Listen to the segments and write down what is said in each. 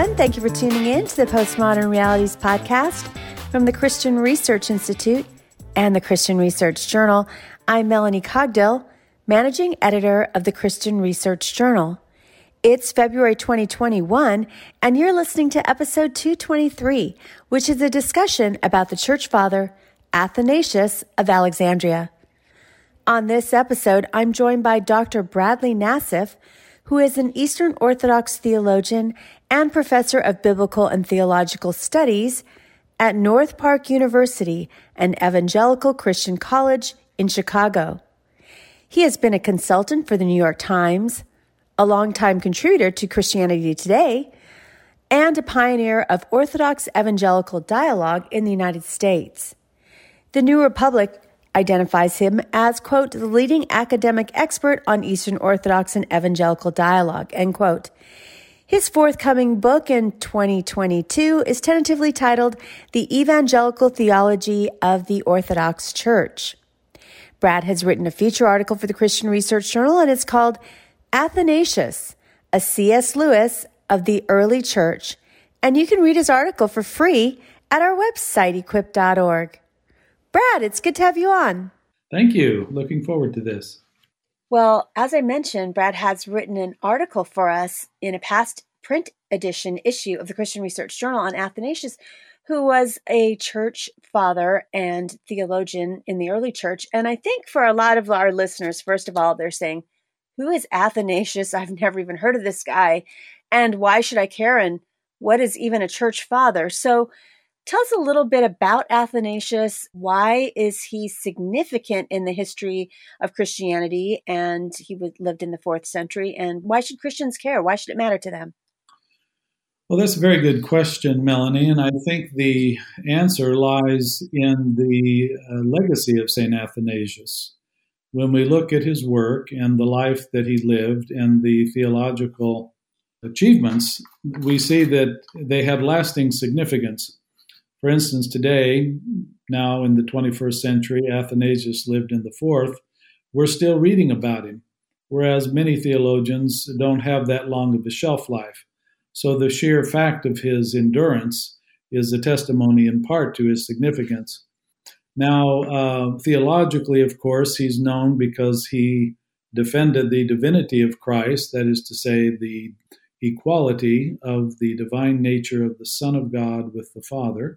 everyone. Thank you for tuning in to the Postmodern Realities podcast from the Christian Research Institute and the Christian Research Journal. I'm Melanie Cogdill, managing editor of the Christian Research Journal. It's February 2021, and you're listening to episode 223, which is a discussion about the church father, Athanasius of Alexandria. On this episode, I'm joined by Dr. Bradley Nassif, who is an Eastern Orthodox theologian and professor of biblical and theological studies at North Park University, an evangelical Christian college in Chicago. He has been a consultant for the New York Times, a longtime contributor to Christianity Today, and a pioneer of Orthodox evangelical dialogue in the United States. The New Republic identifies him as, quote, the leading academic expert on Eastern Orthodox and evangelical dialogue, end quote. His forthcoming book in 2022 is tentatively titled The Evangelical Theology of the Orthodox Church. Brad has written a feature article for the Christian Research Journal, and it's called Athanasius, a C.S. Lewis of the Early Church, and you can read his article for free at our website, equip.org. Brad, it's good to have you on. Thank you. Looking forward to this. Well, as I mentioned, Brad has written an article for us in a past print edition issue of the Christian Research Journal on Athanasius, who was a church father and theologian in the early church. And I think for a lot of our listeners, first of all, they're saying, who is Athanasius? I've never even heard of this guy. And why should I care? And what is even a church father? So tell us a little bit about Athanasius. Why is he significant in the history of Christianity? And he lived in the 4th century. And why should Christians care? Why should it matter to them? Well, that's a very good question, Melanie. And I think the answer lies in the legacy of St. Athanasius. When we look at his work and the life that he lived and the theological achievements, we see that they have lasting significance. For instance, today, now in the 21st century, Athanasius lived in the 4th, we're still reading about him, whereas many theologians don't have that long of a shelf life. So the sheer fact of his endurance is a testimony in part to his significance. Now, theologically, of course, he's known because he defended the divinity of Christ, that is to say, the equality of the divine nature of the Son of God with the Father.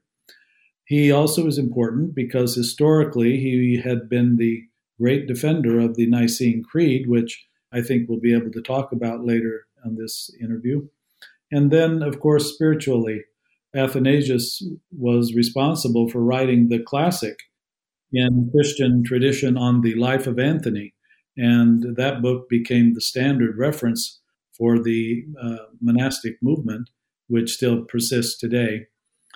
He also is important because historically he had been the great defender of the Nicene Creed, which I think we'll be able to talk about later on this interview. And then, of course, spiritually, Athanasius was responsible for writing the classic in Christian tradition on the life of Anthony. And that book became the standard reference for the monastic movement, which still persists today.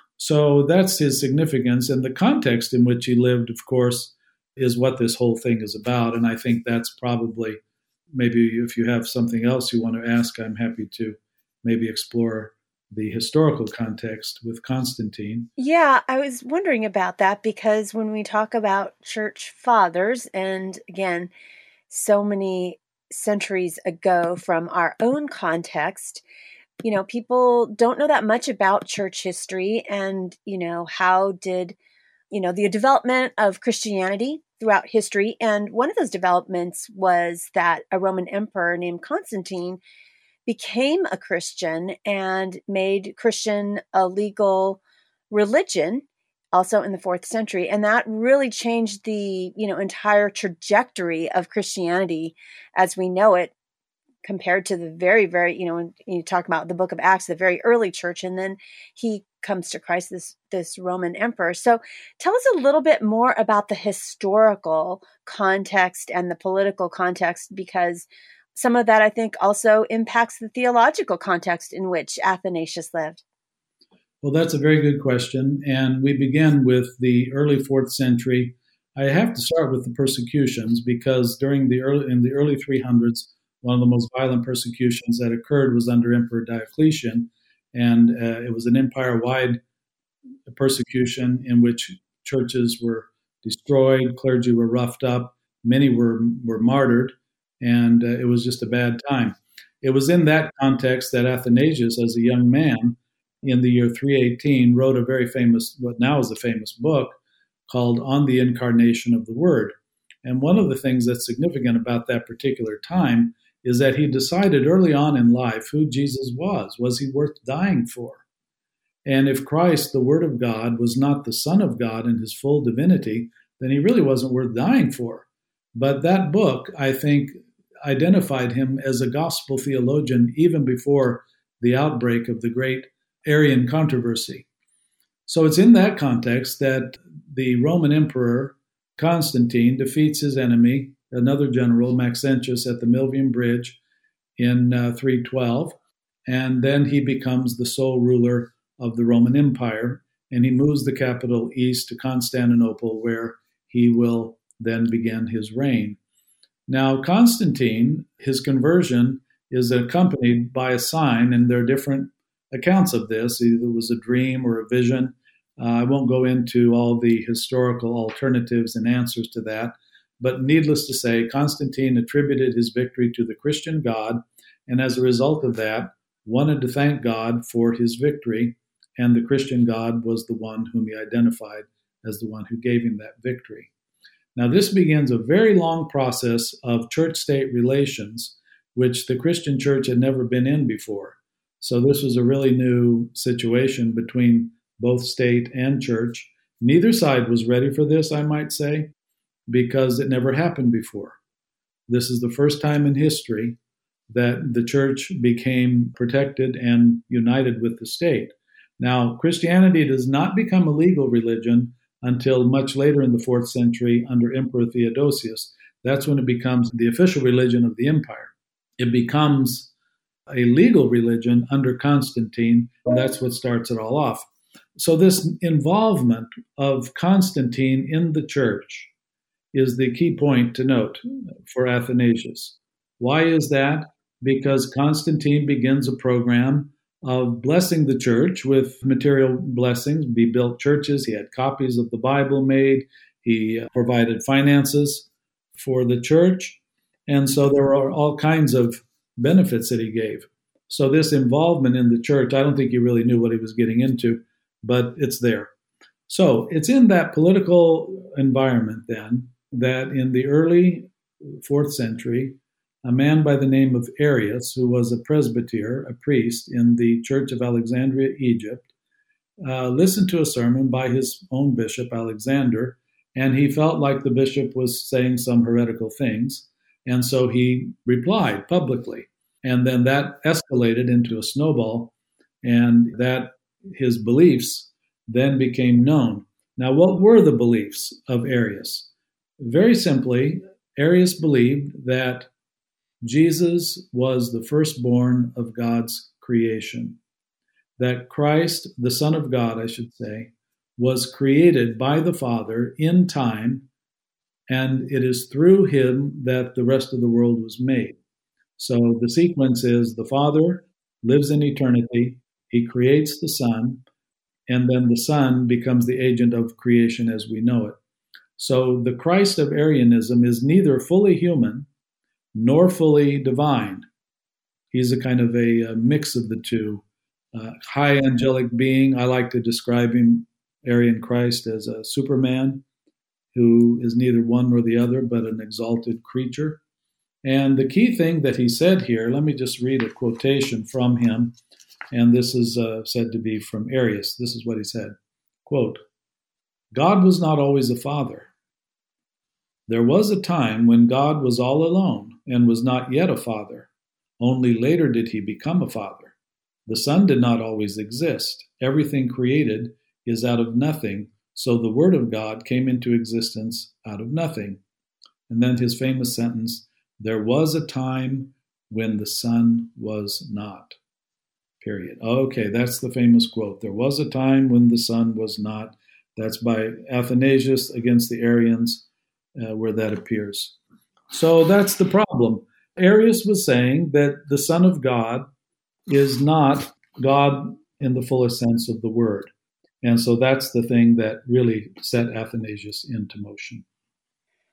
So that's his significance. And the context in which he lived, of course, is what this whole thing is about. And I think that's probably, maybe if you have something else you want to ask, I'm happy to maybe explore the historical context with Constantine. Yeah, I was wondering about that because when we talk about church fathers, and again, so many centuries ago from our own context, you know, people don't know that much about church history and, you know, how did, you know, the development of Christianity throughout history. And one of those developments was that a Roman emperor named Constantine became a Christian and made Christian a legal religion, also in the 4th century. And that really changed the, you know, entire trajectory of Christianity as we know it, compared to the very, very, you know, when you talk about the book of Acts, the very early church, and then he comes to Christ, this Roman emperor. So tell us a little bit more about the historical context and the political context, because some of that, I think, also impacts the theological context in which Athanasius lived. Well, that's a very good question. And we begin with the early 4th century. I have to start with the persecutions because in the early 300s, one of the most violent persecutions that occurred was under Emperor Diocletian. And it was an empire-wide persecution in which churches were destroyed, clergy were roughed up, many were martyred, and it was just a bad time. it was in that context that Athanasius, as a young man in the year 318, wrote a very famous, what now is a famous book called On the Incarnation of the Word. And one of the things that's significant about that particular time is that he decided early on in life who Jesus was. Was he worth dying for? And if Christ, the Word of God, was not the Son of God in his full divinity, then he really wasn't worth dying for. But that book, I think, identified him as a gospel theologian even before the outbreak of the great Arian controversy. So it's in that context that the Roman Emperor Constantine defeats his enemy, another general, Maxentius, at the Milvian Bridge in 312, and then he becomes the sole ruler of the Roman Empire, and he moves the capital east to Constantinople, where he will then begin his reign. Now, Constantine, his conversion is accompanied by a sign, and there are different accounts of this. Either it was a dream or a vision. I won't go into all the historical alternatives and answers to that, but needless to say, Constantine attributed his victory to the Christian God, and as a result of that, wanted to thank God for his victory, and the Christian God was the one whom he identified as the one who gave him that victory. Now, this begins a very long process of church-state relations, which the Christian church had never been in before. So this was a really new situation between both state and church. Neither side was ready for this, I might say, because it never happened before. This is the first time in history that the church became protected and united with the state. Now, Christianity does not become a legal religion until much later in the 4th century under Emperor Theodosius. That's when it becomes the official religion of the empire. It becomes a legal religion under Constantine, and that's what starts it all off. So this involvement of Constantine in the church is the key point to note for Athanasius. Why is that? Because Constantine begins a program of blessing the church with material blessings. He built churches, he had copies of the Bible made, he provided finances for the church, and so there were all kinds of benefits that he gave. So this involvement in the church, I don't think he really knew what he was getting into, but it's there. So it's in that political environment then that in the early 4th century, a man by the name of Arius, who was a presbyter, a priest in the Church of Alexandria, Egypt, listened to a sermon by his own bishop, Alexander, and he felt like the bishop was saying some heretical things, and so he replied publicly. And then that escalated into a snowball, and that his beliefs then became known. Now, what were the beliefs of Arius? Very simply, Arius believed that Jesus was the firstborn of God's creation, that Christ, the Son of God, I should say, was created by the Father in time, and it is through him that the rest of the world was made. So the sequence is the Father lives in eternity, he creates the Son, and then the Son becomes the agent of creation as we know it. So the Christ of Arianism is neither fully human nor fully divine. He's a kind of a mix of the two. High angelic being. I like to describe him, Arian Christ, as a Superman who is neither one nor the other, but an exalted creature. And the key thing that he said here, let me just read a quotation from him, and this is said to be from Arius. This is what he said, quote, "God was not always a father. There was a time when God was all alone and was not yet a father. Only later did he become a father. The Son did not always exist. Everything created is out of nothing, so the Word of God came into existence out of nothing." And then his famous sentence, "There was a time when the Son was not." Period. Okay, that's the famous quote. There was a time when the Son was not. That's by Athanasius against the Arians, where that appears. So that's the problem. Arius was saying that the Son of God is not God in the fullest sense of the word. And so that's the thing that really set Athanasius into motion.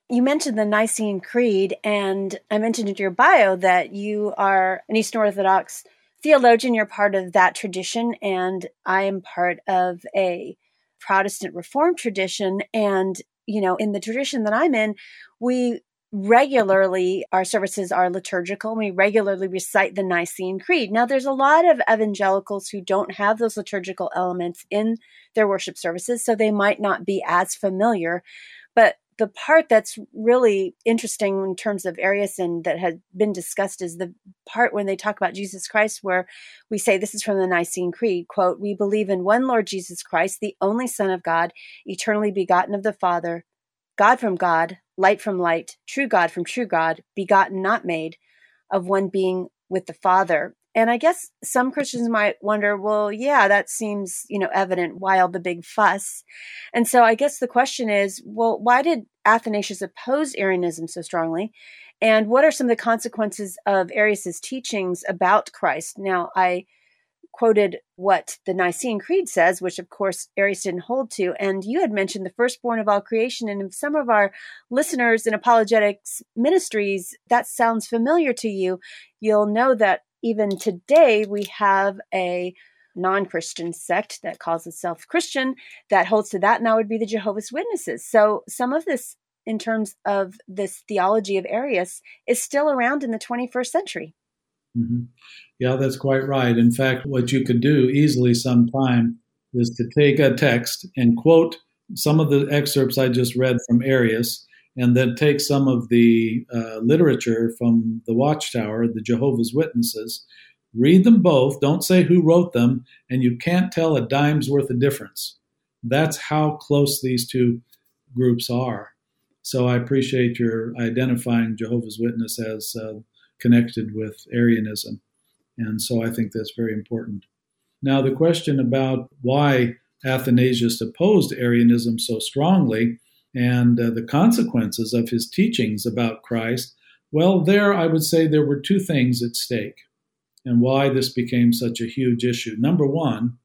You mentioned the Nicene Creed, and I mentioned in your bio that you are an Eastern Orthodox theologian. You're part of that tradition, and I am part of a Protestant Reformed tradition. And, in the tradition that I'm in, we regularly, our services are liturgical, and we regularly recite the Nicene Creed. Now, there's a lot of evangelicals who don't have those liturgical elements in their worship services, so they might not be as familiar. But the part that's really interesting in terms of Arianism that has been discussed is the part when they talk about Jesus Christ, where we say, this is from the Nicene Creed, quote, "We believe in one Lord Jesus Christ, the only Son of God, eternally begotten of the Father, God from God, light from light, true God from true God, begotten, not made, of one being with the Father." And I guess some Christians might wonder, well, yeah, that seems, evident. Why all the big fuss? And so I guess the question is, well, why did Athanasius oppose Arianism so strongly? And what are some of the consequences of Arius' teachings about Christ? Now, I quoted what the Nicene Creed says, which of course Arius didn't hold to. And you had mentioned the firstborn of all creation. And if some of our listeners in apologetics ministries, that sounds familiar to you, you'll know that even today we have a non-Christian sect that calls itself Christian that holds to that, and that would be the Jehovah's Witnesses. So some of this, in terms of this theology of Arius, is still around in the 21st century. Mm-hmm. Yeah, that's quite right. In fact, what you could do easily sometime is to take a text and quote some of the excerpts I just read from Arius, and then take some of the literature from the Watchtower, the Jehovah's Witnesses, read them both, don't say who wrote them, and you can't tell a dime's worth of difference. That's how close these two groups are. So I appreciate your identifying Jehovah's Witness as connected with Arianism. And so I think that's very important. Now, the question about why Athanasius opposed Arianism so strongly and the consequences of his teachings about Christ, well, there I would say there were two things at stake and why this became such a huge issue. Number one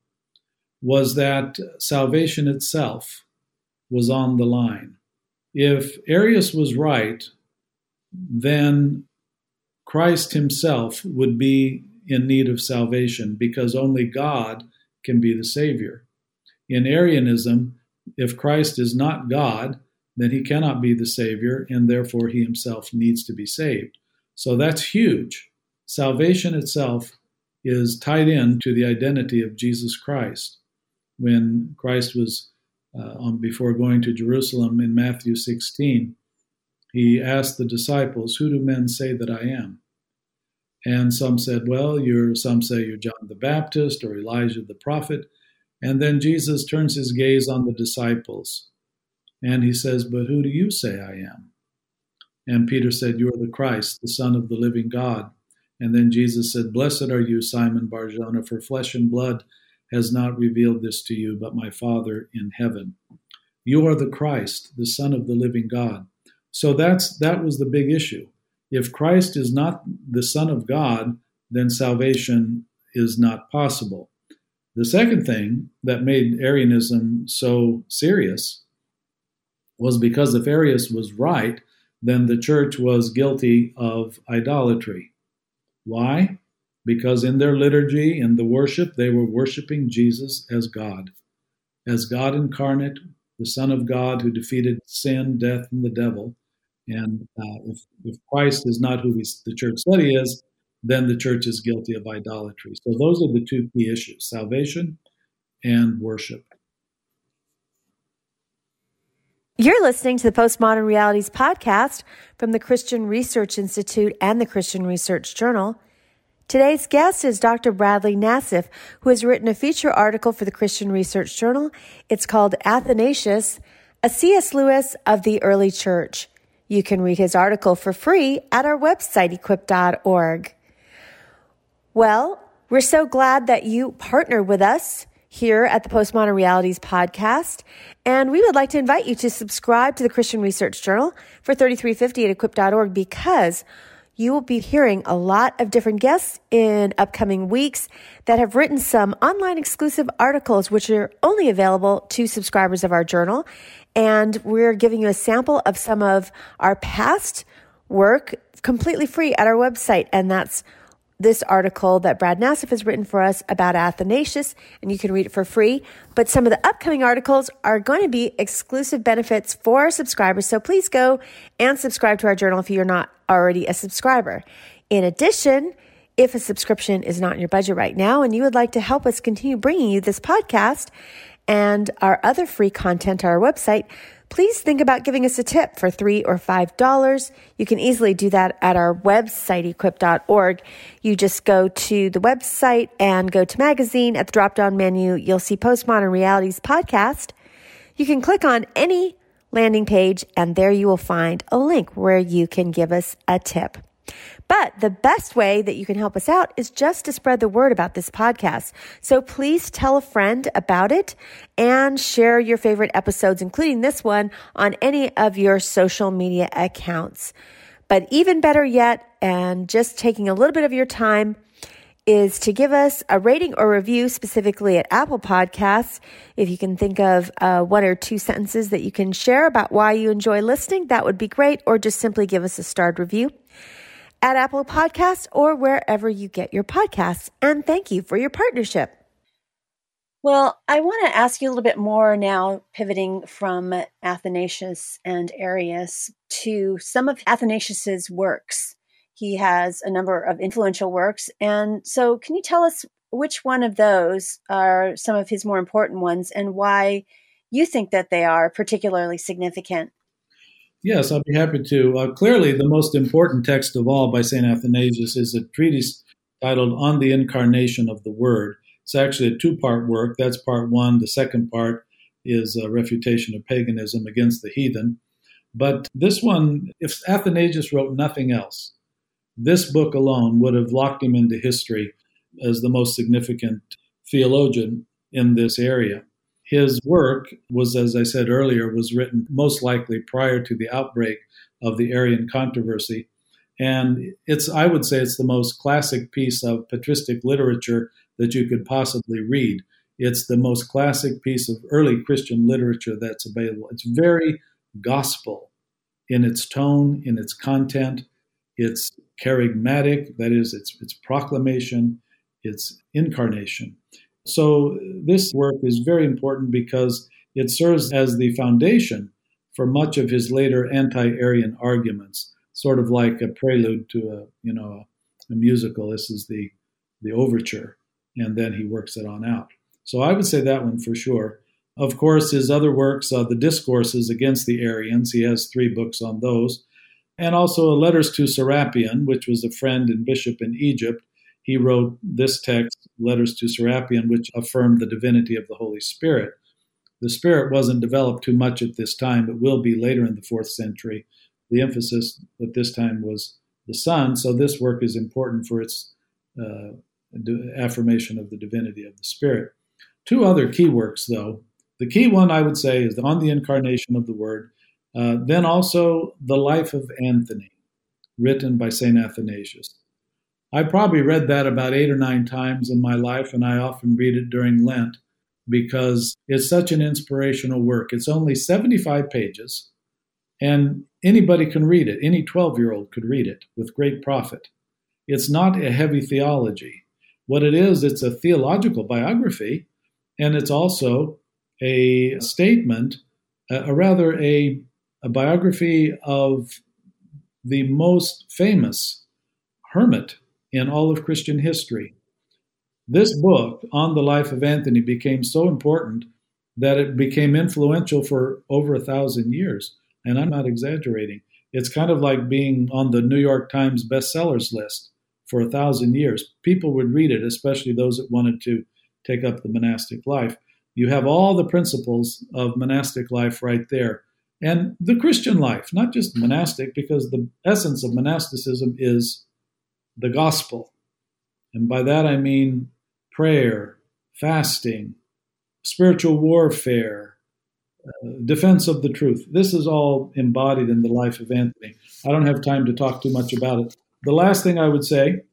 was that salvation itself was on the line. If Arius was right, then Christ himself would be in need of salvation because only God can be the Savior. In Arianism, if Christ is not God, then he cannot be the Savior, and therefore he himself needs to be saved. So that's huge. Salvation itself is tied in to the identity of Jesus Christ. When Christ was, before going to Jerusalem in Matthew 16, he asked the disciples, "Who do men say that I am?" And some said, well, some say you're John the Baptist or Elijah the prophet. And then Jesus turns his gaze on the disciples and he says, "But who do you say I am?" And Peter said, "You are the Christ, the Son of the living God." And then Jesus said, "Blessed are you, Simon Bar-Jonah, for flesh and blood has not revealed this to you, but my Father in heaven. You are the Christ, the Son of the living God." So that was the big issue. If Christ is not the Son of God, then salvation is not possible. The second thing that made Arianism so serious was because if Arius was right, then the church was guilty of idolatry. Why? Because in their liturgy, in the worship, they were worshiping Jesus as God incarnate, the Son of God who defeated sin, death, and the devil. And if Christ is not who the church said he is, then the church is guilty of idolatry. So those are the two key issues, salvation and worship. You're listening to the Postmodern Realities podcast from the Christian Research Institute and the Christian Research Journal. Today's guest is Dr. Bradley Nassif, who has written a feature article for the Christian Research Journal. It's called Athanasius, a C.S. Lewis of the Early Church. You can read his article for free at our website, equip.org. Well, we're so glad that you partner with us here at the Postmodern Realities podcast, and we would like to invite you to subscribe to the Christian Research Journal for $33.50 at equip.org because you will be hearing a lot of different guests in upcoming weeks that have written some online exclusive articles which are only available to subscribers of our journal. And we're giving you a sample of some of our past work completely free at our website. And that's this article that Brad Nassif has written for us about Athanasius, and you can read it for free. But some of the upcoming articles are going to be exclusive benefits for our subscribers. So please go and subscribe to our journal if you're not already a subscriber. In addition, if a subscription is not in your budget right now and you would like to help us continue bringing you this podcast and our other free content on our website, please think about giving us a tip for $3 or $5. You can easily do that at our website, equip.org. You just go to the website and go to magazine. At the drop-down menu, you'll see Postmodern Realities podcast. You can click on any landing page, and there you will find a link where you can give us a tip. But the best way that you can help us out is just to spread the word about this podcast. So please tell a friend about it and share your favorite episodes, including this one, on any of your social media accounts. But even better yet, and just taking a little bit of your time, is to give us a rating or review, specifically at Apple Podcasts. If you can think of 1 or 2 sentences that you can share about why you enjoy listening, that would be great. Or just simply give us a starred review at Apple Podcasts or wherever you get your podcasts. And thank you for your partnership. Well, I want to ask you a little bit more now, pivoting from Athanasius and Arius to some of Athanasius's works. He has a number of influential works. And so can you tell us which one of those are some of his more important ones and why you think that they are particularly significant? Yes, I'll be happy to. Clearly, the most important text of all by St. Athanasius is a treatise titled On the Incarnation of the Word. It's actually a 2-part work. That's part 1. The second part is a refutation of paganism against the heathen. But this one, if Athanasius wrote nothing else, this book alone would have locked him into history as the most significant theologian in this area. His work was, as I said earlier, was written most likely prior to the outbreak of the Arian controversy. And I would say it's the most classic piece of patristic literature that you could possibly read. It's the most classic piece of early Christian literature that's available. It's very gospel in its tone, in its content. It's charismatic, that is, it's proclamation, it's incarnation. So this work is very important because it serves as the foundation for much of his later anti-Arian arguments, sort of like a prelude to a musical. This is the overture, and then he works it on out. So I would say that one for sure. Of course, his other works, the Discourses against the Arians, he has 3 books on those, and also Letters to Serapion, which was a friend and bishop in Egypt. He wrote this text, Letters to Serapion, which affirmed the divinity of the Holy Spirit. The Spirit wasn't developed too much at this time. It will be later in the 4th century. The emphasis at this time was the Son, so this work is important for its affirmation of the divinity of the Spirit. 2 other key works, though. The key one, I would say, is On the Incarnation of the Word. Then also The Life of Anthony, written by St. Athanasius. I probably read that about 8 or 9 times in my life, and I often read it during Lent because it's such an inspirational work. It's only 75 pages, and anybody can read it. Any 12-year-old could read it with great profit. It's not a heavy theology. What it is, it's a theological biography, and it's also a statement, a biography of the most famous hermit in all of Christian history. This book, On the Life of Anthony, became so important that it became influential for over 1,000 years. And I'm not exaggerating. It's kind of like being on the New York Times bestsellers list for 1,000 years. People would read it, especially those that wanted to take up the monastic life. You have all the principles of monastic life right there. And the Christian life, not just monastic, because the essence of monasticism is the gospel. And by that I mean prayer, fasting, spiritual warfare, defense of the truth. This is all embodied in the life of Anthony. I don't have time to talk too much about it. The last thing I would say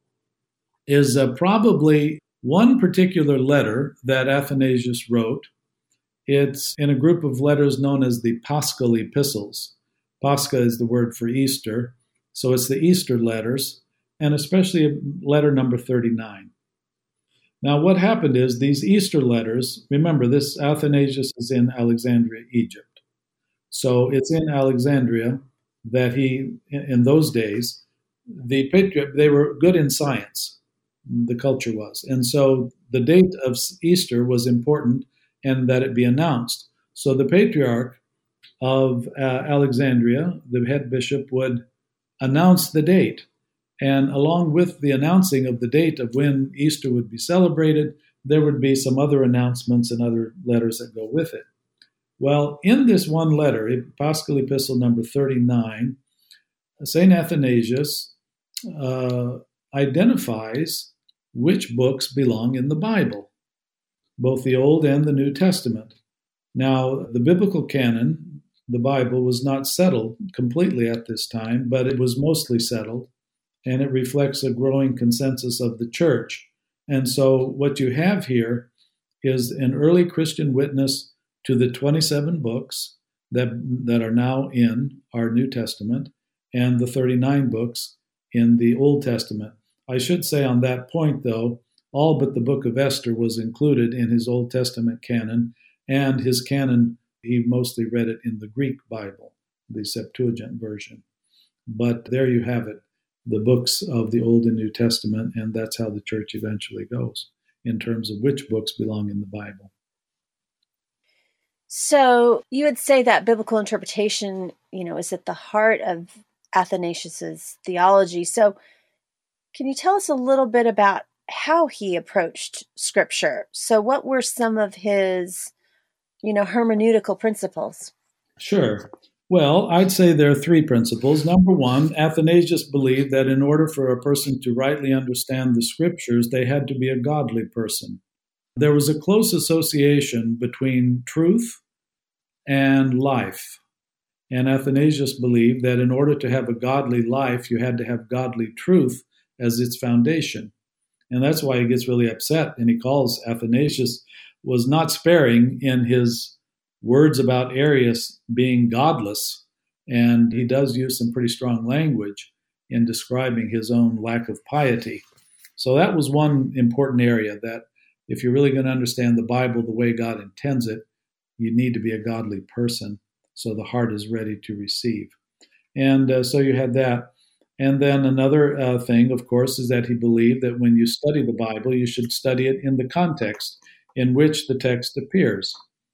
is probably one particular letter that Athanasius wrote, It's in a group of letters known as the Paschal Epistles. Pascha is the word for Easter, so it's the Easter letters, and especially letter number 39. Now, what happened is these Easter letters, remember, this Athanasius is in Alexandria, Egypt. So it's in Alexandria that in those days, they were good in science, the culture was. And so the date of Easter was important and that it be announced. So the patriarch of Alexandria, the head bishop, would announce the date. And along with the announcing of the date of when Easter would be celebrated, there would be some other announcements and other letters that go with it. Well, in this one letter, Paschal Epistle number 39, St. Athanasius identifies which books belong in the Bible, both the Old and the New Testament. Now, the biblical canon, the Bible, was not settled completely at this time, but it was mostly settled, and it reflects a growing consensus of the church. And so what you have here is an early Christian witness to the 27 books that are now in our New Testament and the 39 books in the Old Testament. I should say on that point, though, all but the book of Esther was included in his Old Testament canon, and his canon, he mostly read it in the Greek Bible, the Septuagint version. But there you have it, the books of the Old and New Testament, and that's how the church eventually goes in terms of which books belong in the Bible. So you would say that biblical interpretation, is at the heart of Athanasius's theology. So can you tell us a little bit about how he approached Scripture? So what were some of his, hermeneutical principles? Sure. Well, I'd say there are three principles. Number one, Athanasius believed that in order for a person to rightly understand the Scriptures, they had to be a godly person. There was a close association between truth and life. And Athanasius believed that in order to have a godly life, you had to have godly truth as its foundation. And that's why he gets really upset. And he calls Athanasius was not sparing in his words about Arius being godless. And he does use some pretty strong language in describing his own lack of piety. So that was one important area, that if you're really going to understand the Bible the way God intends it, you need to be a godly person so the heart is ready to receive. And so you had that. And then another thing, of course, is that he believed that when you study the Bible, you should study it in the context in which the text appears.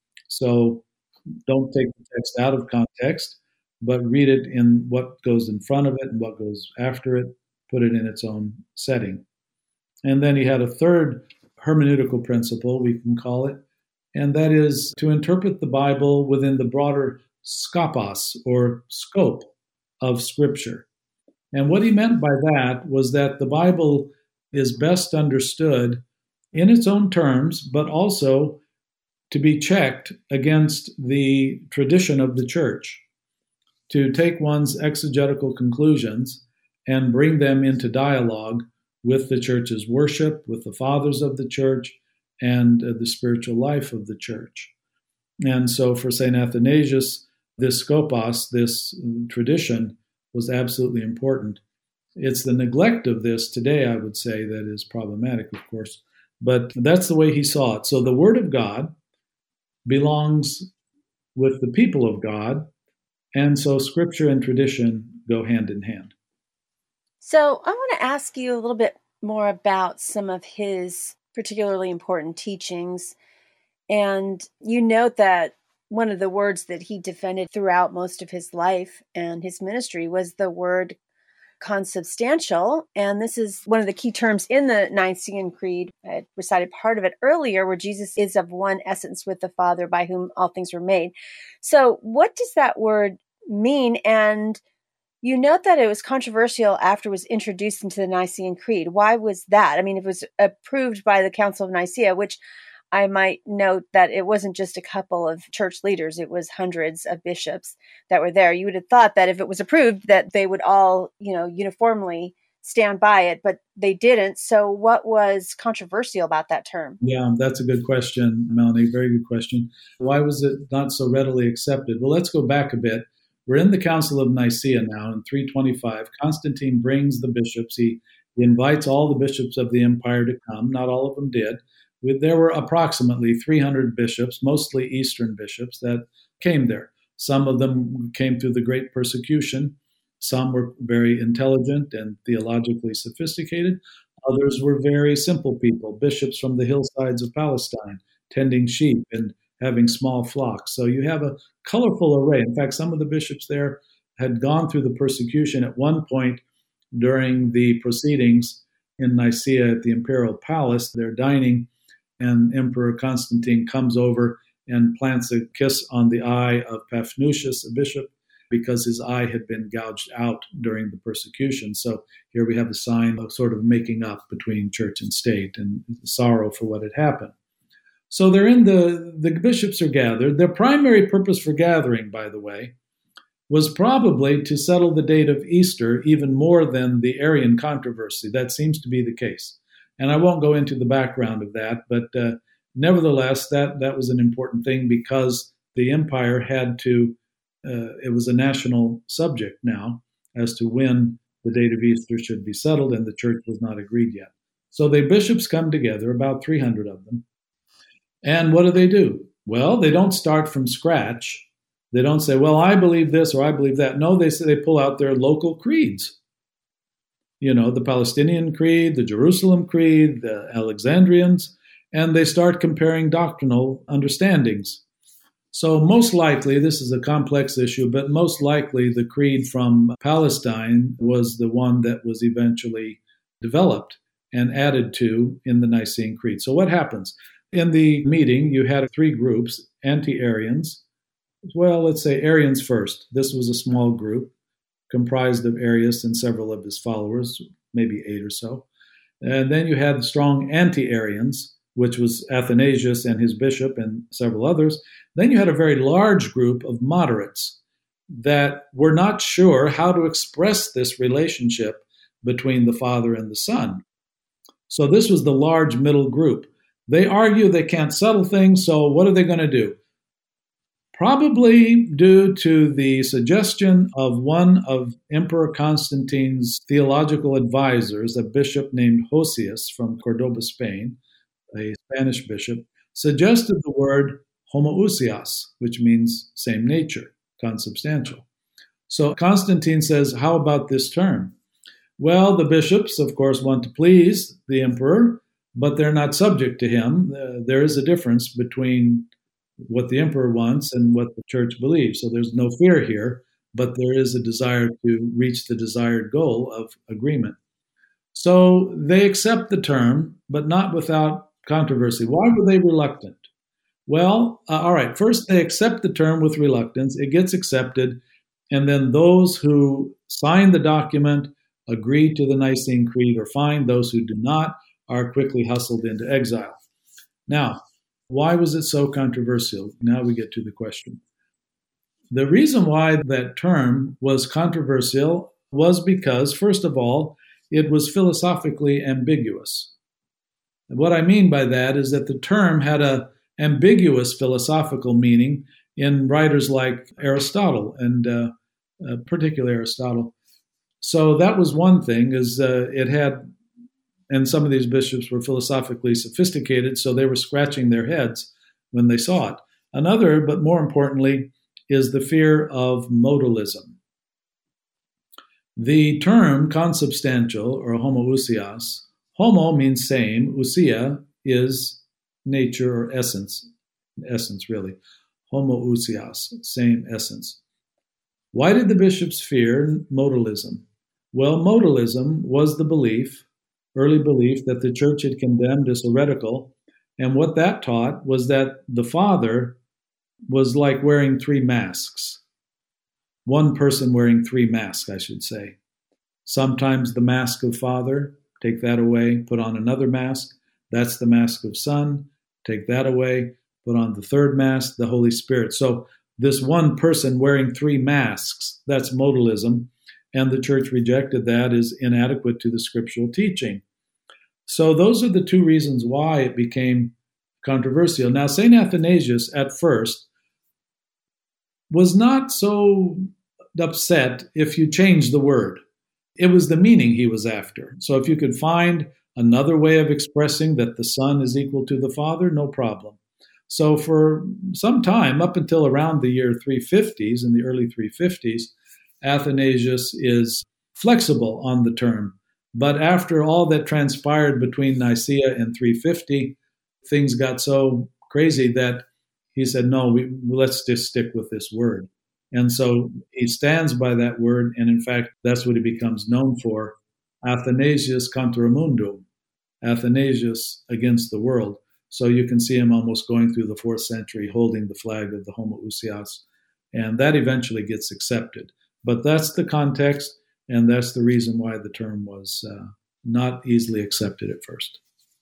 So don't take the text out of context, but read it in what goes in front of it and what goes after it, put it in its own setting. And then he had a third hermeneutical principle, we can call it, and that is to interpret the Bible within the broader skopos, or scope, of Scripture. And what he meant by that was that the Bible is best understood in its own terms, but also to be checked against the tradition of the church, to take one's exegetical conclusions and bring them into dialogue with the church's worship, with the fathers of the church, and the spiritual life of the church. And so for St. Athanasius, this skopos, this tradition, was absolutely important. It's the neglect of this today, I would say, that is problematic, of course. But that's the way he saw it. So the Word of God belongs with the people of God, and so Scripture and tradition go hand in hand. So I want to ask you a little bit more about some of his particularly important teachings. And you note that one of the words that he defended throughout most of his life and his ministry was the word consubstantial. And this is one of the key terms in the Nicene Creed. I recited part of it earlier, where Jesus is of one essence with the Father, by whom all things were made. So what does that word mean? And you note that it was controversial after it was introduced into the Nicene Creed. Why was that? I mean, it was approved by the Council of Nicaea, which I might note that it wasn't just a couple of church leaders. It was hundreds of bishops that were there. You would have thought that if it was approved, that they would all, uniformly stand by it, but they didn't. So what was controversial about that term? Yeah, that's a good question, Melanie. Very good question. Why was it not so readily accepted? Well, let's go back a bit. We're in the Council of Nicaea now in 325. Constantine brings the bishops. He invites all the bishops of the empire to come. Not all of them did. There were approximately 300 bishops, mostly Eastern bishops, that came there. Some of them came through the Great Persecution. Some were very intelligent and theologically sophisticated. Others were very simple people, bishops from the hillsides of Palestine, tending sheep and having small flocks. So you have a colorful array. In fact, some of the bishops there had gone through the persecution at one point during the proceedings in Nicaea at the imperial palace. They're dining, and Emperor Constantine comes over and plants a kiss on the eye of Paphnutius, a bishop, because his eye had been gouged out during the persecution. So here we have a sign of sort of making up between church and state and sorrow for what had happened. So they're in the bishops are gathered. Their primary purpose for gathering, by the way, was probably to settle the date of Easter even more than the Arian controversy. That seems to be the case. And I won't go into the background of that, but nevertheless, that was an important thing because the empire had to, it was a national subject now as to when the date of Easter should be settled, and the church was not agreed yet. So the bishops come together, about 300 of them. And what do? Well, they don't start from scratch. They don't say, well, I believe this or I believe that. No, they pull out their local creeds. The Palestinian Creed, the Jerusalem Creed, the Alexandrians, and they start comparing doctrinal understandings. So most likely, this is a complex issue, but most likely the creed from Palestine was the one that was eventually developed and added to in the Nicene Creed. So what happens? In the meeting, you had three groups, anti-Arians. Well, let's say Arians first. This was a small group comprised of Arius and several of his followers, maybe 8 or so. And then you had strong anti-Arians, which was Athanasius and his bishop and several others. Then you had a very large group of moderates that were not sure how to express this relationship between the Father and the Son. So this was the large middle group. They argue they can't settle things, so what are they going to do? Probably due to the suggestion of one of Emperor Constantine's theological advisors, a bishop named Hosius from Cordoba, Spain, a Spanish bishop, suggested the word homoousios, which means same nature, consubstantial. So Constantine says, how about this term? Well, the bishops, of course, want to please the emperor, but they're not subject to him. There is a difference between what the emperor wants and what the church believes. So there's no fear here, but there is a desire to reach the desired goal of agreement. So they accept the term, but not without controversy. Why were they reluctant? Well, all right, first they accept the term with reluctance. It gets accepted, and then those who sign the document agree to the Nicene Creed are fine. Those who do not are quickly hustled into exile. Now, why was it so controversial? Now we get to the question. The reason why that term was controversial was because, first of all, it was philosophically ambiguous. And what I mean by that is that the term had an ambiguous philosophical meaning in writers like Aristotle, and particularly Aristotle. So that was one thing, is it had, and some of these bishops were philosophically sophisticated, so they were scratching their heads when they saw it. Another, but more importantly, is the fear of modalism. The term consubstantial, or homoousios, homo means same, ousia is nature or essence really. Homoousios, same essence. Why did the bishops fear modalism? Well, modalism was the belief, early belief, that the church had condemned as heretical, and what that taught was that the Father was like wearing three masks. One person wearing three masks, I should say. Sometimes the mask of Father, take that away, put on another mask. That's the mask of Son. Take that away, put on the third mask, the Holy Spirit. So this one person wearing three masks, that's modalism. and the church rejected that as inadequate to the scriptural teaching. So those are the two reasons why it became controversial. Now, St. Athanasius at first was not so upset if you changed the word. It was the meaning he was after. So if you could find another way of expressing that the Son is equal to the Father, no problem. So for some time, up until around the year 350s, in the early 350s, Athanasius is flexible on the term. But after all that transpired between Nicaea and 350, things got so crazy that he said, no, let's just stick with this word. And so he stands by that word, and in fact, that's what he becomes known for. Athanasius contra mundum, Athanasius against the world. So you can see him almost going through the 4th century holding the flag of the homoousios, and that eventually gets accepted. But that's the context, and that's the reason why the term was not easily accepted at first.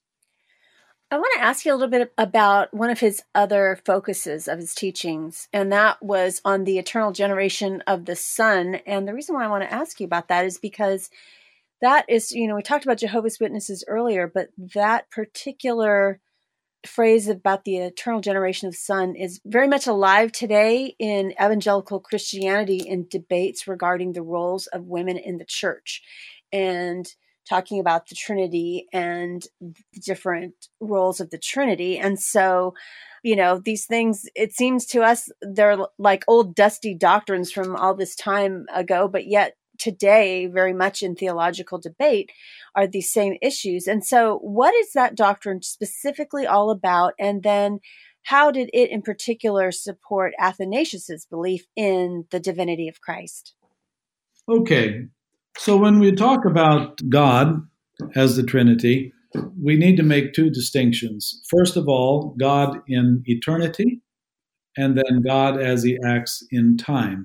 I want to ask you a little bit about one of his other focuses of his teachings, and that was on the eternal generation of the Son. And the reason why I want to ask you about that is because that is, we talked about Jehovah's Witnesses earlier, but that particular phrase about the eternal generation of the Son is very much alive today in evangelical Christianity in debates regarding the roles of women in the church, and talking about the Trinity and the different roles of the Trinity. And so, these things, it seems to us, they're like old dusty doctrines from all this time ago, but yet today, very much in theological debate, are these same issues. And so what is that doctrine specifically all about? And then how did it in particular support Athanasius's belief in the divinity of Christ? Okay. So when we talk about God as the Trinity, we need to make two distinctions. First of all, God in eternity, and then God as he acts in time.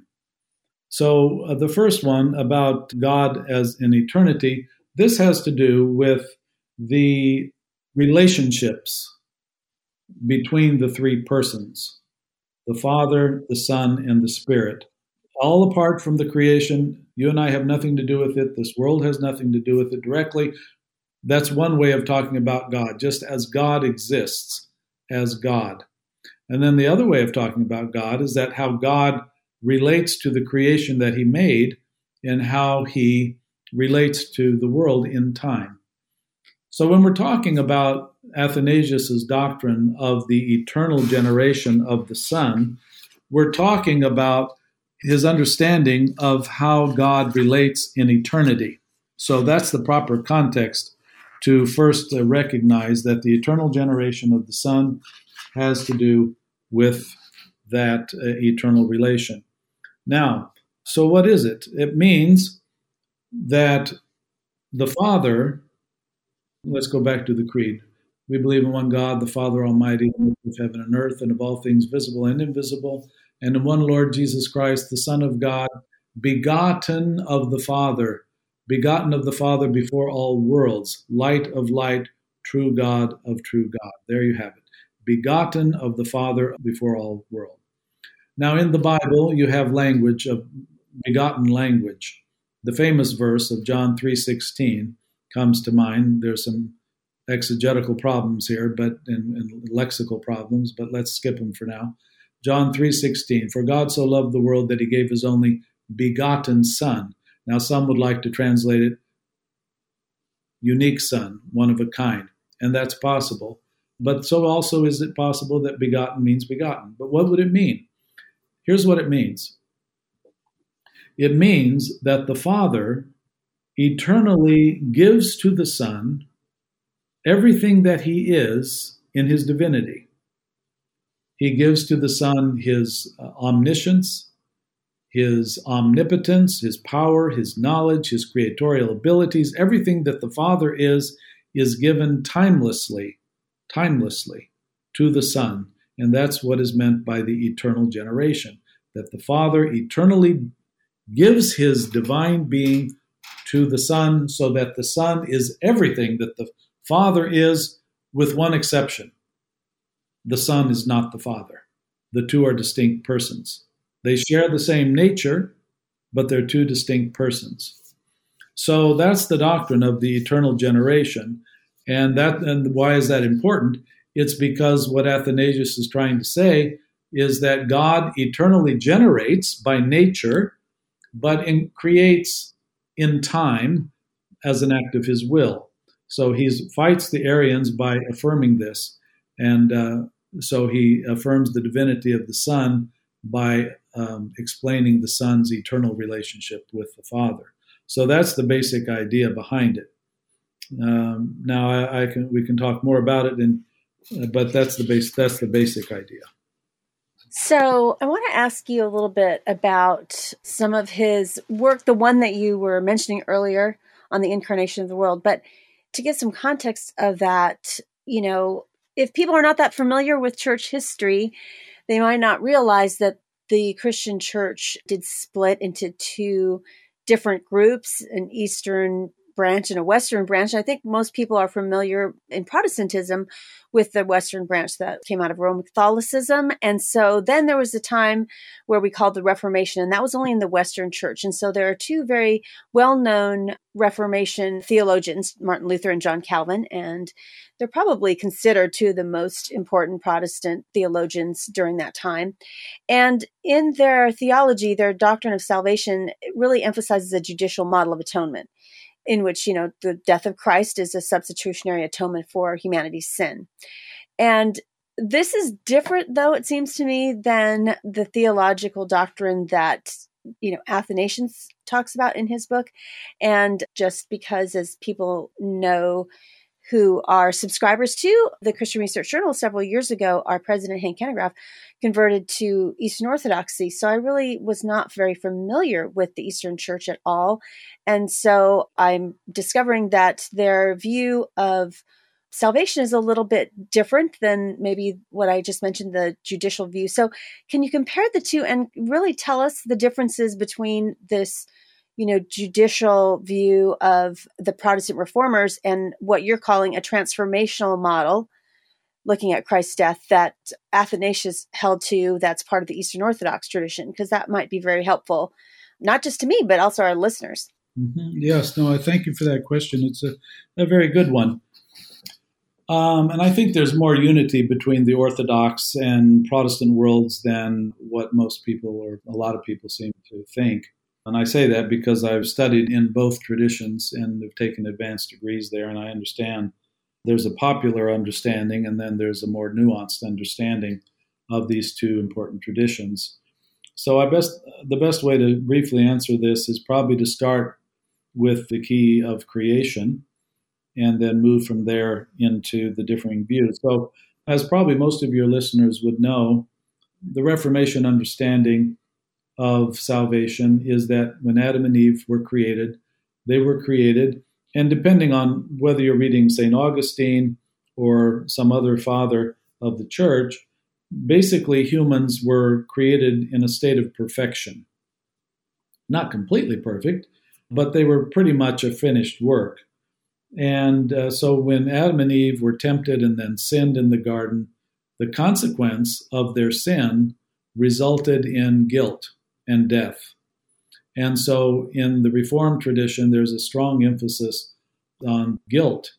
So the first one about God as in eternity, this has to do with the relationships between the three persons, the Father, the Son, and the Spirit. All apart from the creation. You and I have nothing to do with it. This world has nothing to do with it directly. That's one way of talking about God, just as God exists as God. And then the other way of talking about God is that how God relates to the creation that he made and how he relates to the world in time. So when we're talking about Athanasius's doctrine of the eternal generation of the Son, we're talking about his understanding of how God relates in eternity. So that's the proper context to first recognize that the eternal generation of the Son has to do with that eternal relation. Now, so what is it? It means that the Father, let's go back to the Creed. We believe in one God, the Father Almighty, of heaven and earth, and of all things visible and invisible, and in one Lord Jesus Christ, the Son of God, begotten of the Father before all worlds, light of light, true God of true God. There you have it. Begotten of the Father before all world. Now in the Bible, you have language of begotten language. The famous verse of John 3:16 comes to mind. There's some exegetical problems here, but and lexical problems, but let's skip them for now. John 3:16, for God so loved the world that he gave his only begotten Son. Now some would like to translate it unique Son, one of a kind, and that's possible. But so also is it possible that begotten means begotten. But what would it mean? Here's what it means. It means that the Father eternally gives to the Son everything that he is in his divinity. He gives to the Son his omniscience, his omnipotence, his power, his knowledge, his creatorial abilities. Everything that the Father is given timelessly to the Son. And that's what is meant by the eternal generation, that the Father eternally gives his divine being to the Son so that the Son is everything that the Father is, with one exception. The Son is not the Father. The two are distinct persons. They share the same nature, but they're two distinct persons. So that's the doctrine of the eternal generation. And why is that important? It's because what Athanasius is trying to say is that God eternally generates by nature, but creates in time as an act of his will. So he fights the Arians by affirming this. And so he affirms the divinity of the Son by explaining the Son's eternal relationship with the Father. So that's the basic idea behind it. Now we can talk more about it, but that's the basic idea. So I want to ask you a little bit about some of his work, the one that you were mentioning earlier on the incarnation of the world. But to get some context of that, if people are not that familiar with church history, they might not realize that the Christian church did split into two different groups, an Eastern branch and a Western branch. I think most people are familiar in Protestantism with the Western branch that came out of Roman Catholicism. And so then there was a time where we called the Reformation, and that was only in the Western church. And so there are two very well-known Reformation theologians, Martin Luther and John Calvin, and they're probably considered two of the most important Protestant theologians during that time. And in their theology, their doctrine of salvation really emphasizes a judicial model of atonement, in which, the death of Christ is a substitutionary atonement for humanity's sin. And this is different, though, it seems to me, than the theological doctrine that, Athanasius talks about in his book. And just because, as people know who are subscribers to the Christian Research Journal several years ago, our president, Hank Hanegraaff, converted to Eastern Orthodoxy. So I really was not very familiar with the Eastern Church at all. And so I'm discovering that their view of salvation is a little bit different than maybe what I just mentioned, the judicial view. So can you compare the two and really tell us the differences between this judicial view of the Protestant reformers and what you're calling a transformational model, looking at Christ's death, that Athanasius held to, that's part of the Eastern Orthodox tradition? Because that might be very helpful, not just to me, but also our listeners. Mm-hmm. Yes, no, I thank you for that question. It's a very good one. And I think there's more unity between the Orthodox and Protestant worlds than what most people or a lot of people seem to think. And I say that because I've studied in both traditions and have taken advanced degrees there, and I understand there's a popular understanding and then there's a more nuanced understanding of these two important traditions. So the best way to briefly answer this is probably to start with the key of creation and then move from there into the differing views. So as probably most of your listeners would know, the Reformation understanding of salvation is that when Adam and Eve were created, they were created, and depending on whether you're reading St. Augustine or some other father of the church, basically humans were created in a state of perfection. Not completely perfect, but they were pretty much a finished work. And so when Adam and Eve were tempted and then sinned in the garden, the consequence of their sin resulted in guilt and death. And so in the Reformed tradition, there's a strong emphasis on guilt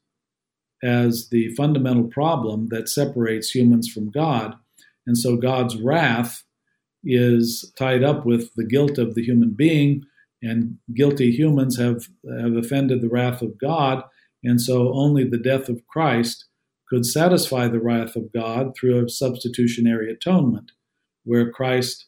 as the fundamental problem that separates humans from God. And so God's wrath is tied up with the guilt of the human being, and guilty humans have offended the wrath of God. And so only the death of Christ could satisfy the wrath of God through a substitutionary atonement, where Christ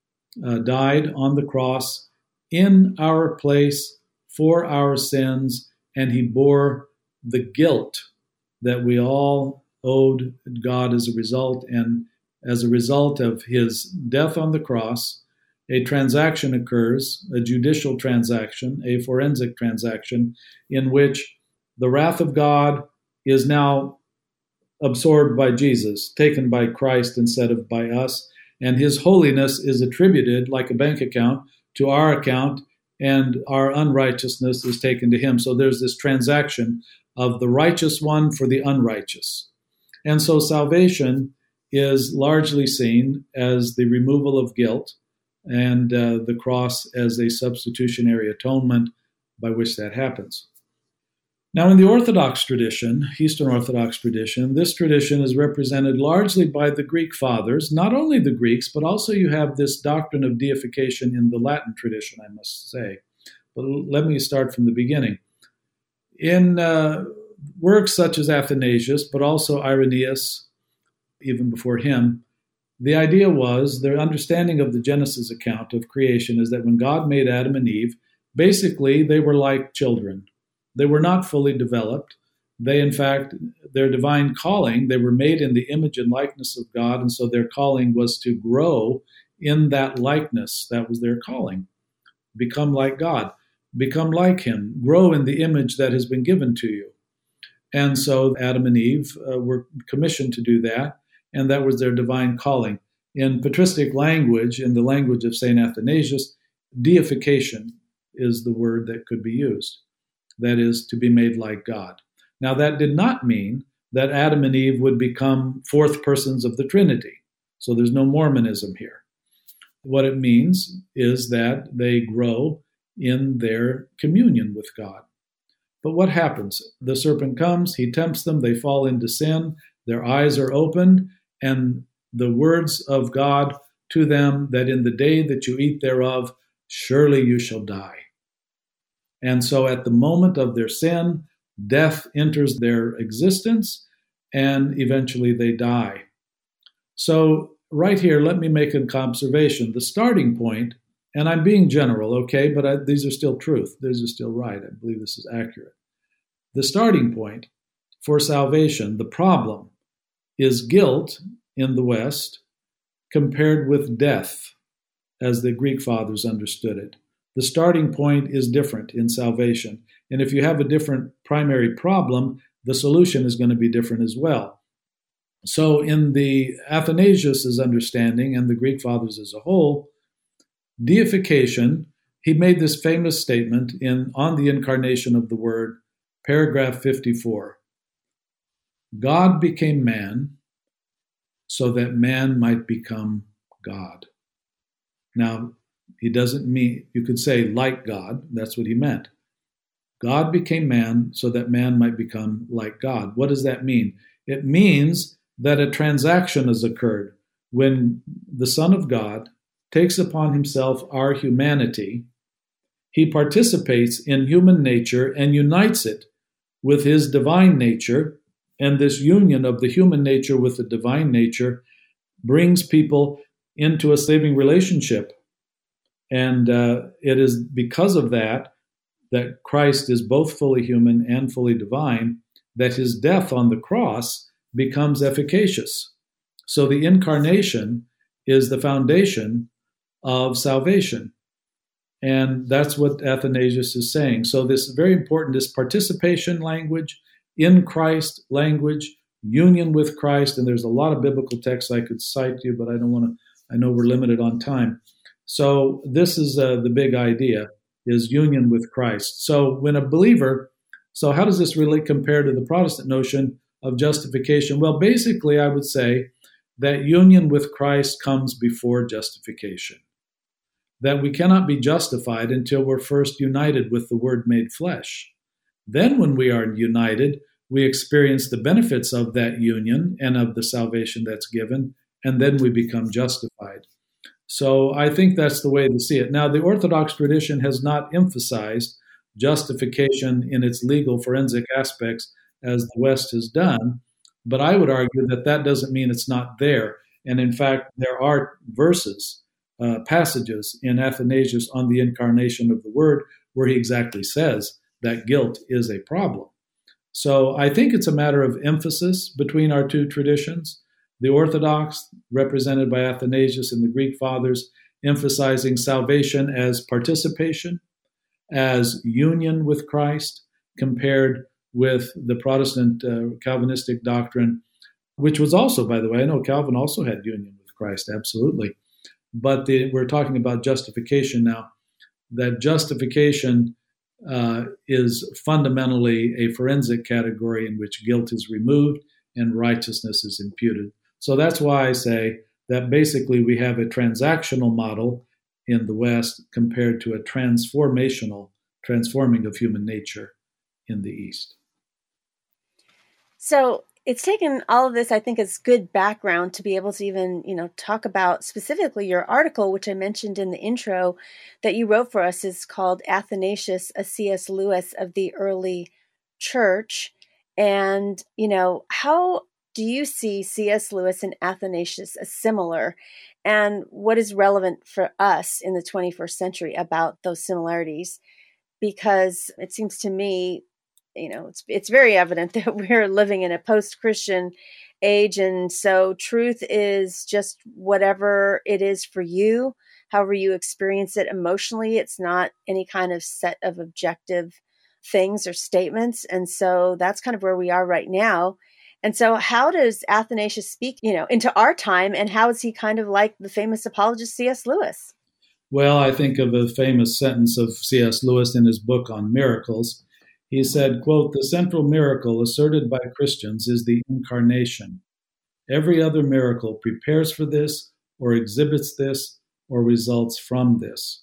died on the cross in our place for our sins, and he bore the guilt that we all owed God as a result. And as a result of his death on the cross, a transaction occurs, a judicial transaction, a forensic transaction, in which the wrath of God is now absorbed by Jesus, taken by Christ instead of by us. And his holiness is attributed, like a bank account, to our account, and our unrighteousness is taken to him. So there's this transaction of the righteous one for the unrighteous. And so salvation is largely seen as the removal of guilt, and the cross as a substitutionary atonement by which that happens. Now, in the Orthodox tradition, Eastern Orthodox tradition, this tradition is represented largely by the Greek fathers, not only the Greeks, but also you have this doctrine of deification in the Latin tradition, I must say. But let me start from the beginning. In works such as Athanasius, but also Irenaeus, even before him, the idea was, their understanding of the Genesis account of creation is that when God made Adam and Eve, basically they were like children. They were not fully developed. They, in fact, their divine calling, they were made in the image and likeness of God, and so their calling was to grow in that likeness. That was their calling. Become like God. Become like Him. Grow in the image that has been given to you. And so Adam and Eve were commissioned to do that, and that was their divine calling. In patristic language, in the language of St. Athanasius, deification is the word that could be used. That is, to be made like God. Now, that did not mean that Adam and Eve would become fourth persons of the Trinity. So there's no Mormonism here. What it means is that they grow in their communion with God. But what happens? The serpent comes, he tempts them, they fall into sin, their eyes are opened, and the words of God to them, that in the day that you eat thereof, surely you shall die. And so at the moment of their sin, death enters their existence, and eventually they die. So right here, let me make an observation. The starting point, and I'm being general, okay, but these are still truth. These are still right. I believe this is accurate. The starting point for salvation, the problem, is guilt in the West compared with death, as the Greek fathers understood it. The starting point is different in salvation. And if you have a different primary problem, the solution is going to be different as well. So in the Athanasius' understanding and the Greek fathers as a whole, deification, he made this famous statement on the incarnation of the Word, paragraph 54. God became man so that man might become God. Now, he doesn't mean, you could say like God, that's what he meant. God became man so that man might become like God. What does that mean? It means that a transaction has occurred when the Son of God takes upon himself our humanity. He participates in human nature and unites it with his divine nature, and this union of the human nature with the divine nature brings people into a saving relationship. And it is because of that Christ is both fully human and fully divine, that his death on the cross becomes efficacious. So the incarnation is the foundation of salvation. And that's what Athanasius is saying. So this is very important, this participation language, in Christ language, union with Christ. And there's a lot of biblical texts I could cite to you, but I know we're limited on time. So this is the big idea, is union with Christ. So when a believer, so how does this really compare to the Protestant notion of justification? Well, basically, I would say that union with Christ comes before justification. That we cannot be justified until we're first united with the Word made flesh. Then when we are united, we experience the benefits of that union and of the salvation that's given, and then we become justified. So I think that's the way to see it. Now, the Orthodox tradition has not emphasized justification in its legal forensic aspects as the West has done, but I would argue that that doesn't mean it's not there. And in fact, there are verses, passages in Athanasius on the incarnation of the Word where he exactly says that guilt is a problem. So I think it's a matter of emphasis between our two traditions. The Orthodox, represented by Athanasius and the Greek fathers, emphasizing salvation as participation, as union with Christ, compared with the Protestant Calvinistic doctrine, which was also, by the way, I know Calvin also had union with Christ, absolutely. But we're talking about justification now. That justification is fundamentally a forensic category in which guilt is removed and righteousness is imputed. So that's why I say that basically we have a transactional model in the West compared to a transforming of human nature in the East. So it's taken all of this, I think, as good background to be able to even, talk about specifically your article, which I mentioned in the intro that you wrote for us, is called Athanasius, a C.S. Lewis of the Early Church. And, how do you see C.S. Lewis and Athanasius as similar? And what is relevant for us in the 21st century about those similarities? Because it seems to me, it's very evident that we're living in a post-Christian age. And so truth is just whatever it is for you, however you experience it emotionally. It's not any kind of set of objective things or statements. And so that's kind of where we are right now. And so how does Athanasius speak, into our time, and how is he kind of like the famous apologist C.S. Lewis? Well, I think of a famous sentence of C.S. Lewis in his book on miracles. He said, quote, "The central miracle asserted by Christians is the incarnation. Every other miracle prepares for this or exhibits this or results from this."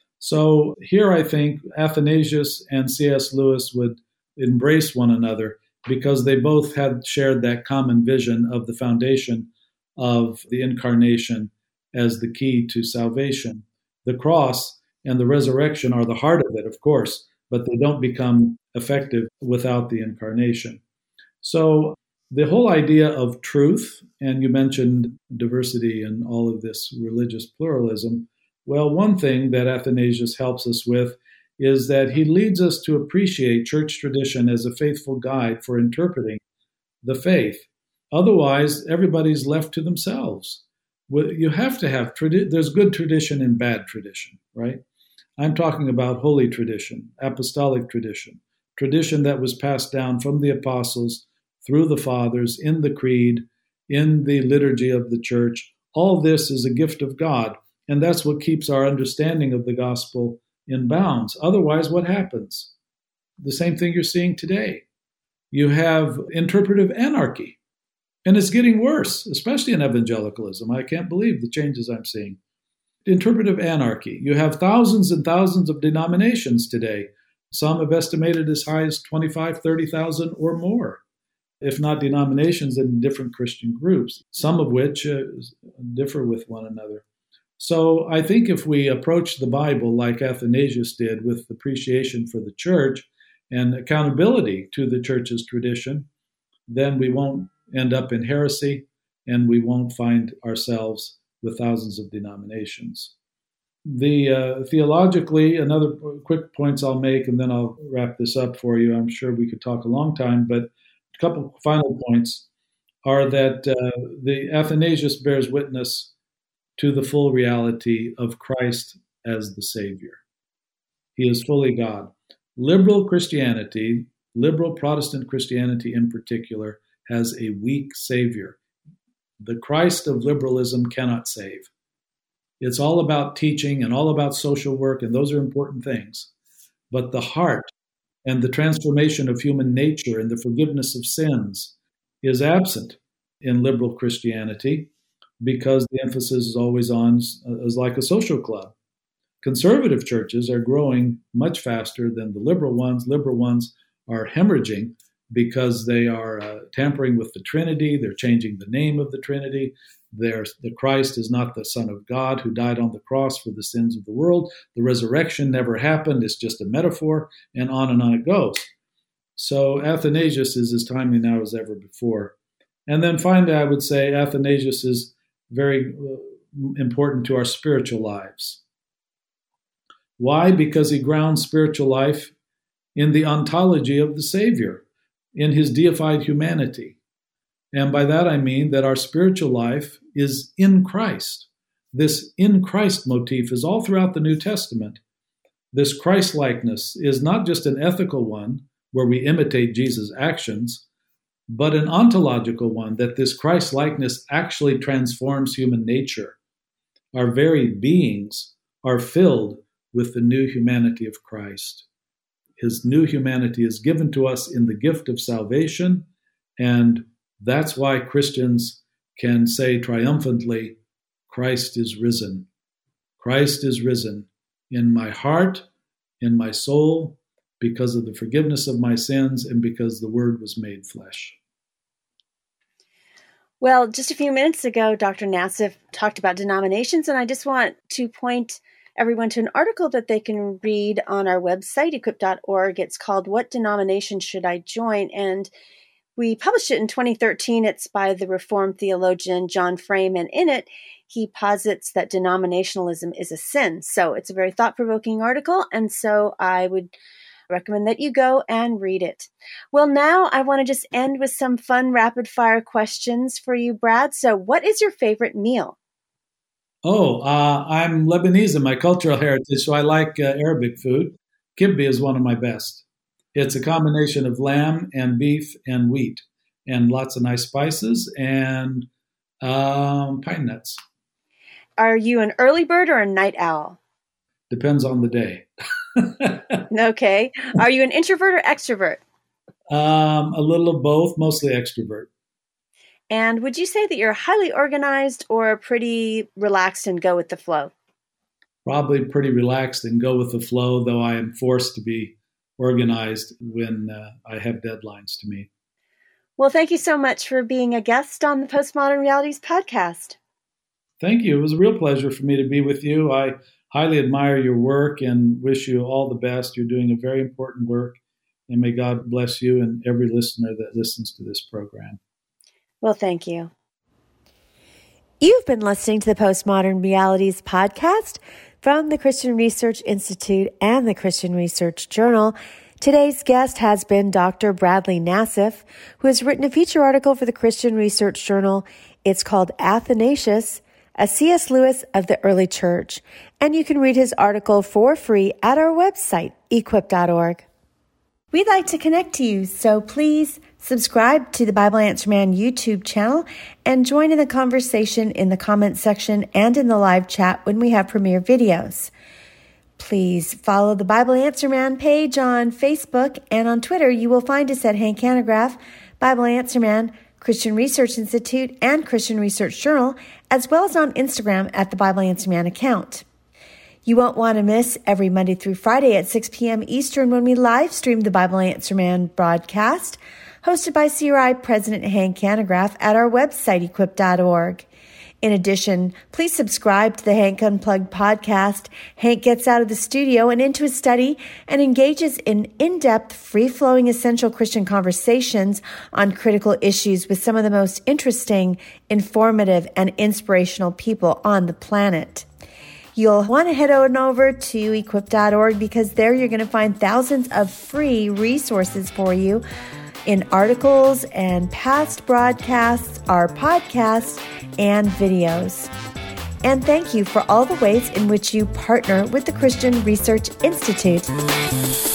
So here I think Athanasius and C.S. Lewis would embrace one another because they both had shared that common vision of the foundation of the incarnation as the key to salvation. The cross and the resurrection are the heart of it, of course, but they don't become effective without the incarnation. So the whole idea of truth, and you mentioned diversity and all of this religious pluralism, well, one thing that Athanasius helps us with is that he leads us to appreciate church tradition as a faithful guide for interpreting the faith. Otherwise, everybody's left to themselves. You have to have, there's good tradition and bad tradition, right? I'm talking about holy tradition, apostolic tradition, tradition that was passed down from the apostles through the fathers in the creed, in the liturgy of the church. All this is a gift of God, and that's what keeps our understanding of the gospel in bounds. Otherwise, what happens? The same thing you're seeing today. You have interpretive anarchy, and it's getting worse, especially in evangelicalism. I can't believe the changes I'm seeing. Interpretive anarchy. You have thousands and thousands of denominations today. Some have estimated as high as 25, 30,000 or more, if not denominations in different Christian groups, some of which differ with one another. So I think if we approach the Bible like Athanasius did, with appreciation for the church and accountability to the church's tradition, then we won't end up in heresy and we won't find ourselves with thousands of denominations. Theologically, another quick points I'll make, and then I'll wrap this up for you. I'm sure we could talk a long time, but a couple final points are that the Athanasius bears witness to the full reality of Christ as the Savior. He is fully God. Liberal Christianity, liberal Protestant Christianity in particular, has a weak Savior. The Christ of liberalism cannot save. It's all about teaching and all about social work, and those are important things. But the heart and the transformation of human nature and the forgiveness of sins is absent in liberal Christianity, because the emphasis is always on as like a social club. Conservative churches are growing much faster than the liberal ones. Liberal ones are hemorrhaging because they are tampering with the Trinity. They're changing the name of the Trinity. The Christ is not the Son of God who died on the cross for the sins of the world. The resurrection never happened. It's just a metaphor, and on it goes. So Athanasius is as timely now as ever before. And then finally, I would say Athanasius is very important to our spiritual lives. Why? Because he grounds spiritual life in the ontology of the Savior, in his deified humanity. And by that I mean that our spiritual life is in Christ. This in Christ motif is all throughout the New Testament. This Christ-likeness is not just an ethical one where we imitate Jesus' actions, but an ontological one, that this Christ-likeness actually transforms human nature. Our very beings are filled with the new humanity of Christ. His new humanity is given to us in the gift of salvation, and that's why Christians can say triumphantly, Christ is risen. Christ is risen in my heart, in my soul, because of the forgiveness of my sins and because the Word was made flesh. Well, just a few minutes ago, Dr. Nassif talked about denominations, and I just want to point everyone to an article that they can read on our website, equip.org. It's called What Denomination Should I Join? And we published it in 2013. It's by the Reformed theologian John Frame, and in it, he posits that denominationalism is a sin. So it's a very thought-provoking article, and so I would recommend that you go and read it. Well, now I want to just end with some fun rapid-fire questions for you, Brad. So what is your favorite meal? I'm Lebanese in my cultural heritage, so I like Arabic food. Kibbe is one of my best. It's a combination of lamb and beef and wheat and lots of nice spices and pine nuts. Are you an early bird or a night owl? Depends on the day. Okay. Are you an introvert or extrovert? A little of both, mostly extrovert. And would you say that you're highly organized or pretty relaxed and go with the flow? Probably pretty relaxed and go with the flow, though I am forced to be organized when I have deadlines to meet. Well, thank you so much for being a guest on the Postmodern Realities podcast. Thank you. It was a real pleasure for me to be with you. I highly admire your work and wish you all the best. You're doing a very important work, and may God bless you and every listener that listens to this program. Well, thank you. You've been listening to the Postmodern Realities podcast from the Christian Research Institute and the Christian Research Journal. Today's guest has been Dr. Bradley Nassif, who has written a feature article for the Christian Research Journal. It's called Athanasius, a C.S. Lewis of the Early Church. And you can read his article for free at our website, equip.org. We'd like to connect to you, so please subscribe to the Bible Answer Man YouTube channel and join in the conversation in the comments section and in the live chat when we have premiere videos. Please follow the Bible Answer Man page on Facebook, and on Twitter you will find us at Hank Hanegraaff, Bible Answer Man, Christian Research Institute, and Christian Research Journal, as well as on Instagram at the Bible Answer Man account. You won't want to miss every Monday through Friday at 6 p.m. Eastern when we live stream the Bible Answer Man broadcast, hosted by CRI President Hank Hanegraaff at our website, equip.org. In addition, please subscribe to the Hank Unplugged podcast. Hank gets out of the studio and into his study and engages in in-depth, free-flowing, essential Christian conversations on critical issues with some of the most interesting, informative, and inspirational people on the planet. You'll want to head on over to equip.org because there you're going to find thousands of free resources for you in articles and past broadcasts, our podcasts, and videos. And thank you for all the ways in which you partner with the Christian Research Institute.